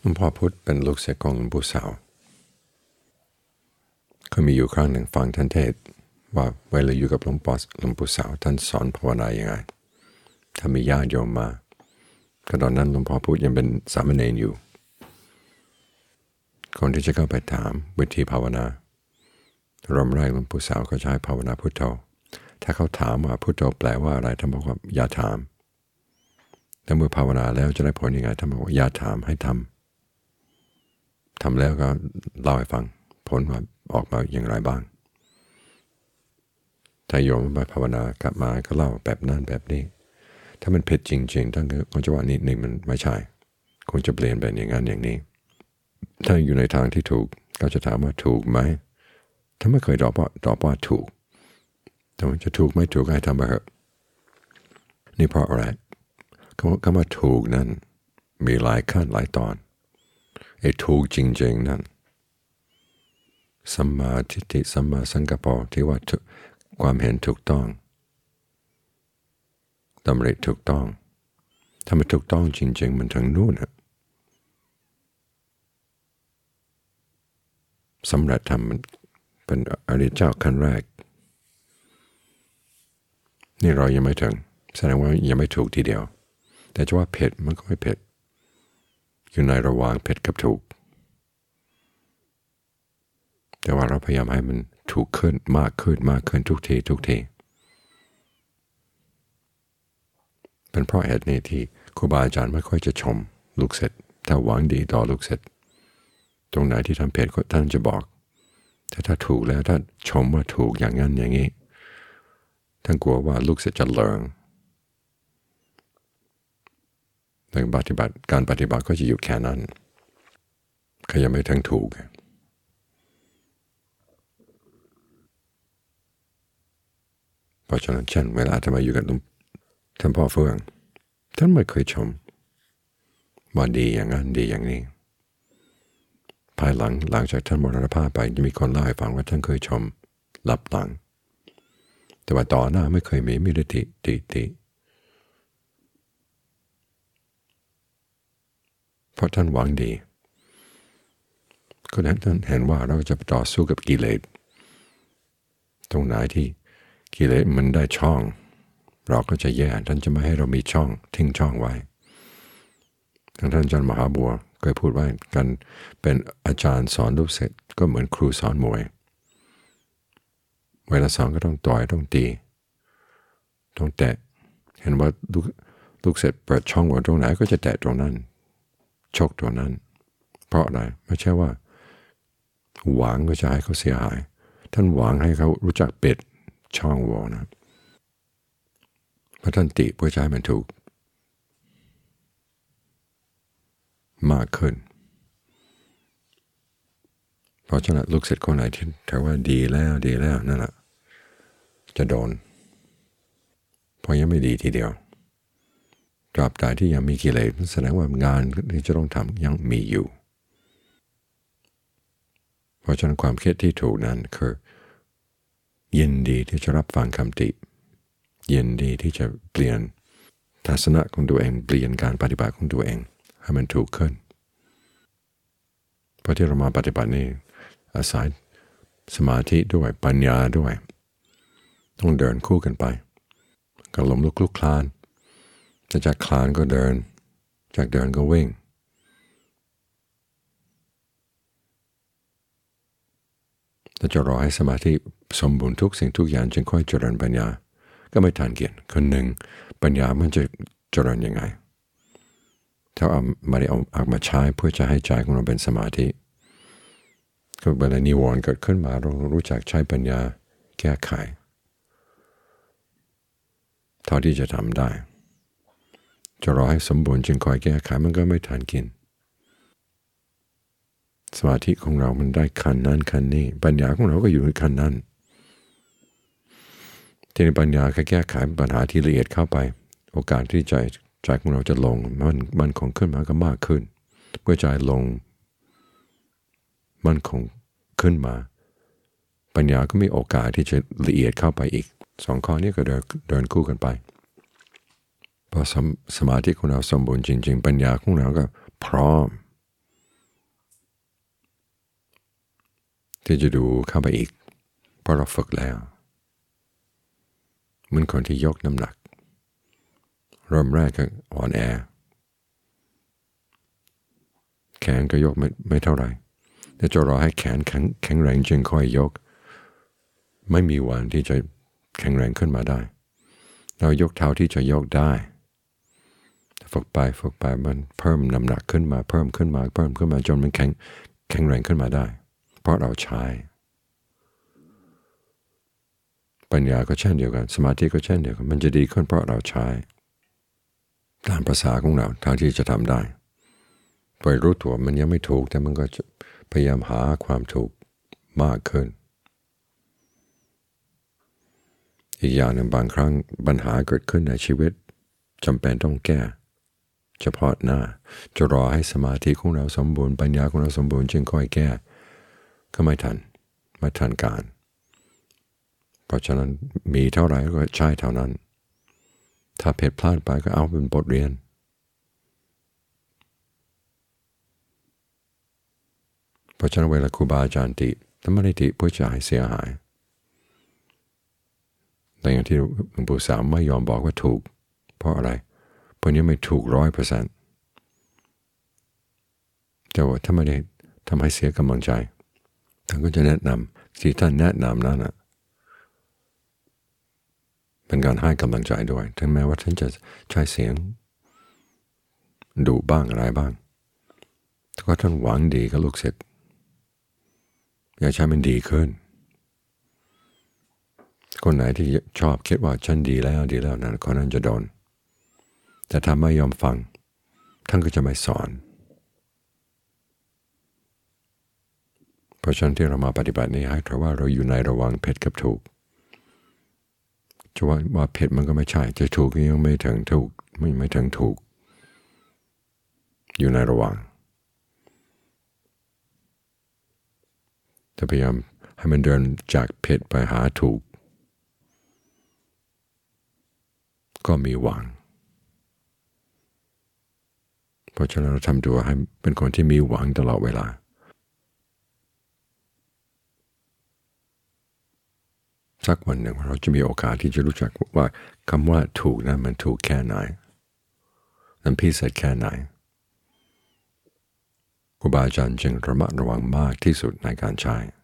หลวงพ่อพุธเป็นลูกศิษย์ของหลวงปู่เสาก็มีอยู่ครั้งหนึ่งฟังท่านเทศว่าเวลาอยู่กับหลวงปู่เสาท่านสอนภาวนาอย่างไรถ้ามีญาติโยมมาก็ตอนนั้นหลวงพ่อพุธยังเป็นสามเณรอยู่คนที่จะเข้าไปถามวิธีภาวนาเริ่มแรกหลวงปู่เสาก็ใช้ภาวนาพุทโธถ้าเขาถามว่าพุทโธแปลว่าอะไรท่านบอกว่าอย่าถามแต่เมื่อภาวนาแล้วจะได้ผลยังไงท่านบอกว่าอย่าถามให้ทำแล้วก็เล่าให้ฟังผลว่าออกมาอย่างไรบ้างถ้าโยมไปภาวนากลับมาก็เล่าแบบนั้นแบบนี้ถ้ามันผิดจริงๆท่านก็คงจะว่านิดหนึ่งมันไม่ใช่คงจะเปลี่ยนไปอย่างนั้นอย่างนี้ถ้าอยู่ในทางที่ถูกก็จะถามว่าถูกไหมถ้าไม่เคยตอบว่าถูกแต่มันจะถูกไม่ถูกให้ทำไปเถอะนี่เพราะอะไรคำว่าถูกนั้นมีหลายขั้นหลายตอนไอ้ถูกจริงๆนั้นสัมมาทิฏฐิสัมมาสังกัปปะที่ว่าความเห็นถูกต้องดำริถูกต้องถ้ามันถูกต้องจริงๆมันถึงนู่นสำเร็จทำมันเป็นอริยเจ้าขั้นแรกนี่เรายังไม่ถึงแสดงว่ายังไม่ถูกทีเดียวแต่จะว่าเผ็ดมันก็ไม่เผ็ดอยู่ในระหว่างเผ็ดกับถูกแต่ว่าเราพยายามให้มันถูกขึ้นมากขึ้นทุกทีเป็นเพราะเหตุนี้ที่ครูบาอาจารย์ไม่ค่อยจะชมลูกศิษย์ถ้าหวังดีต่อลูกศิษย์ตรงไหนที่ทำผิดท่านจะบอกแต่ถ้าถูกแล้วถ้าชมว่าถูกอย่างนั้นอย่างนี้ท่านกลัวว่าลูกศิษย์จะเลิงแต่การปฏิบัติก็จะอยู่แค่นั้นก็ยังไม่ทั้งถูกเพราะฉะนั้นเช่นเวลาที่มาอยู่กับท่านพ่อเฟื่องท่านไม่เคยชมว่าดีอย่างนั้นดีอย่างนี้ภายหลังจากท่านมรณภาพไปจะมีคนเล่าให้ฟังว่าท่านเคยชมลับหลังแต่ว่าต่อหน้าไม่เคยมีได้ติเพราะท่านหวังดีก็ท่านเห็นว่าเราจะต่อสู้กับกิเลสตรงไหนที่กิเลสมันได้ช่องเราก็จะแย่ท่านจะไม่ให้เรามีช่องทิ้งช่องไว้ท่านอาจารย์มหาบัวเคยพูดไว้กันเป็นอาจารย์สอนลูกศิษย์ก็เหมือนครูสอนมวยเวลาสอนก็ต้องต่อยต้องตีต้องแตะเห็นว่าลูกศิษย์เปิดช่องไว้ตรงไหนก็จะแตะตรงนั้นชกตรงนั้นเพราะอะไรไม่ใช่ว่าหวังก็จะให้เขาเสียหายท่านหวังให้เขารู้จักปิดช่องโหว่นะเพราะท่านติเพื่อใช้มันถูกมากขึ้นเพราะฉะนั้นลูกศิษย์คนไหนที่ถือว่าดีแล้วนั่นแหละจะโดนเพราะยังไม่ดีทีเดียวตราบใดที่ยังมีกิเลสแสดงว่างานที่จะต้องทำยังมีอยู่เพราะฉะนั้นความคิดที่ถูกนั้นคือยินดีที่จะรับฟังคำติยินดีที่จะเปลี่ยนทัศนะของตัวเองเปลี่ยนการปฏิบัติของตัวเองให้มันถูกขึ้นเพราะที่เรามาปฏิบัตินี่อาศัยสมาธิด้วยปัญญาด้วยต้องเดินคู่กันไปก็ล้มลุกคลุกคลานจากคลานก็เดินจากเดินก็วิ่งแต่จะรอให้สมาธิสมบูรณ์ทุกสิ่งทุกอย่างจึงค่อยเจริญปัญญาก็ไม่ทันเกียรติคนหนึ่งปัญญามันจะเจริญยังไงถ้าไม่ได้เอามาใช้เพื่อจะให้ใจของเราเป็นสมาธิก็เวลานิวรณ์เกิดขึ้นมาเรารู้จักใช้ปัญญาแก้ไขเท่าที่จะทำได้จะรอให้สมบูรณ์จึงคอยแก้ไขมันก็ไม่ทันกินสมาธิของเรามันได้ขั้นนั้นขั้นนี้ปัญญาของเราก็อยู่ในขั้นนั้นทีนี้ปัญญาแก้ไขปัญหาที่ละเอียดเข้าไปโอกาสที่ใจของเราจะลงมันคงขึ้นมาก็มากขึ้นเมื่อใจลงมันคงขึ้นมาปัญญาก็มีโอกาสที่จะละเอียดเข้าไปอีกสองข้อนี้ก็เดินคู่กันไปพอสมาธิของเราสมบูรณ์จริงๆปัญญาของเราก็พร้อมที่จะดูเข้าไปอีกเพราะเราฝึกแล้วเหมือนคนที่ยกน้ำหนักเริ่มแรกก็อ่อนแอแขนก็ยกไม่เท่าไหร่แต่จะรอให้แขนแข็งแรงจึงค่อยยกไม่มีวันที่จะแข็งแรงขึ้นมาได้เรายกเท่าที่จะยกได้ฝึกไปมันเพิ่มน้ำหนักขึ้นมาเพิ่มขึ้นมาจนมันแข็งแรงขึ้นมาได้เพราะเราใช้ปัญญาก็เช่นเดียวกันสมาธิก็เช่นเดียวกันมันจะดีขึ้นเพราะเราใช้ตามภาษาของเราเท่าที่จะทำได้ไปรู้ตัวมันยังไม่ถูกแต่มันก็จะพยายามหาความถูกมากขึ้นอีกอย่างหนึ่งบางครั้งปัญหาเกิดขึ้นในชีวิตจำเป็นต้องแก้เฉพาะหน้าจะรอให้สมาธิของเราสมบูรณ์ปัญญาของเราสมบูรณ์จึงค่อยแก้ก็ไม่ทันการเพราะฉะนั้นมีเท่าไหร่ก็ใช้เท่านั้นถ้าผิดพลาดไปก็เอาเป็นบทเรียนเพราะฉะนั้นเวลาครูบาอาจารย์ติท่านไม่ได้ติเพื่อจะให้เสียหายแต่อย่างที่หลวงปู่สามไม่ยอมบอกว่าถูกเพราะอะไรเพราะนี้ไม่ถูก100%แต่ว่าถ้าไม่ได้ทำให้เสียกำลังใจท่านก็จะแนะนำที่ท่านแนะนำนั้นเป็นการให้กำลังใจด้วยถึงแม้ว่าท่านจะใช้เสียงดุบ้างอะไรบ้างแต่ก็ท่านหวังดีกับลูกศิษย์อยากใช้มันดีขึ้นคนไหนที่ชอบคิดว่าฉันดีแล้วนั้นคนนั้นจะโดนแต่ถ้าไม่ยอมฟังท่านก็จะไม่สอนเพราะฉะนั้นที่เรามาปฏิบัตินี้ให้เพราะว่าเราอยู่ในระหว่างผิดกับถูกจะว่าผิดมันก็ไม่ใช่จะถูกยังไม่ถึงถูกไม่ถึงถูกอยู่ในระหว่างจะพยายามให้มันเดินจากผิดไปหาถูกก็มีหวังเพราะฉะนั้นเราทำตัวให้เป็นคนที่มีหวังตลอดเวลาสักวันหนึ่งเราจะมีโอกาสที่จะรู้จักว่าคำว่าถูกนั้นมันถูกแค่ไหนนั้นพิเศษแค่ไหนครูบาอาจารย์จึงระมัดระวังมากที่สุดในการใช้